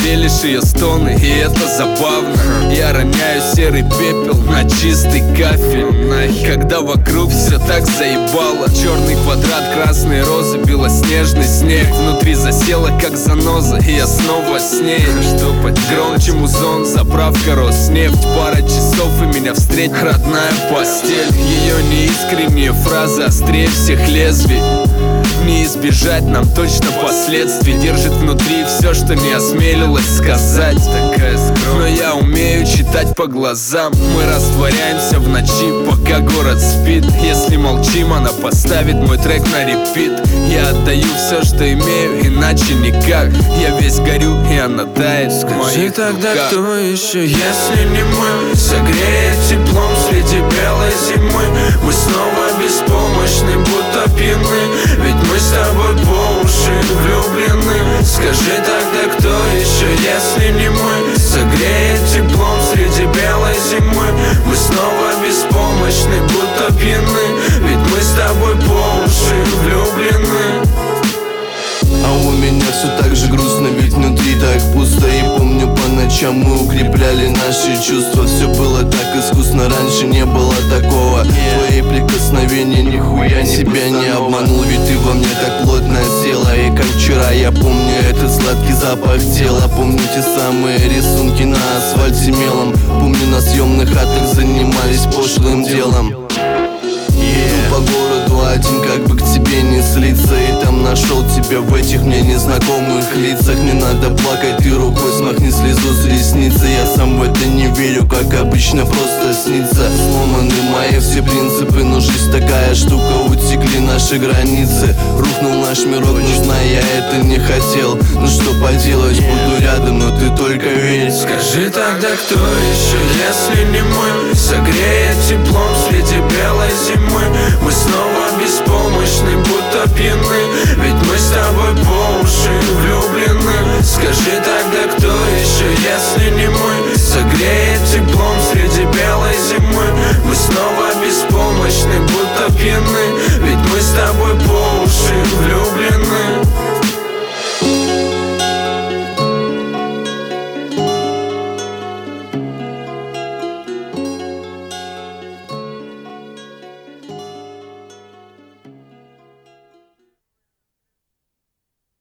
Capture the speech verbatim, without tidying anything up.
лишь ее стоны, и это забавно. Я роняю серый пепел на чистый кафель, когда вокруг все так заебало. Черный квадрат, красные розы, белоснежный снег. Внутри засела как заноза, и я снова с ней. Что поделать? Громче музон, заправка Роснефть. Пара часов и меня встретит родная постель. Ее неискренние фразы острее всех лезвий. Не избежать нам точно последствий. Держит внутри все, что не осмелилась сказать. Такая скромная. Но я умею читать по глазам. Мы растворяемся в ночи, пока город спит. Если молчим, она поставит мой трек на репит. Я отдаю все, что имею, иначе никак. Я весь горю, и она тает. Скажи тогда, кто еще, если не мы? Согреет теплом среди белой зимы. Мы снова беспомощны, будто пьяны. Ведь мы с тобой по уши влюблены. Скажи тогда, кто еще, если не мы? Согреет теплом среди белой зимы. Мы снова беспомощны, будто пьяны. Ведь мы с тобой по уши влюблены. А у меня все так же грустно, ведь внутри так пусто. И помню, по ночам мы укрепляли наши чувства. Все было так искусно, раньше не было такого. Твои прикосновения нихуя себя не обманул. Ведь ты во мне так плотно села. И как вчера я помню этот сладкий запах тела. Помню те самые рисунки на асфальте мелом. Помню, на съемных хатах занимались пошлым делом. По городу один, как бы к тебе не слиться. И там нашел тебя в этих мне незнакомых лицах. Не надо плакать, ты рукой смахни слезу с ресницы. Я сам в это не верю, как обычно просто снится. Сломаны мои все принципы, но жизнь такая штука. Утекли наши границы, рухнул наш мирок, нужна я это не хотел. Ну что поделать, буду рядом, но ты только верь. Скажи тогда, кто еще, если не мы? Согреет теплом среди белой зимы. Мы снова беспомощны, будто пьяны. Ведь мы с тобой по уши влюблены. Скажи тогда, кто еще, если не мы? Согреет теплом среди белой зимы. Мы снова беспомощны, будто пьяны. Ведь мы с тобой по уши влюблены.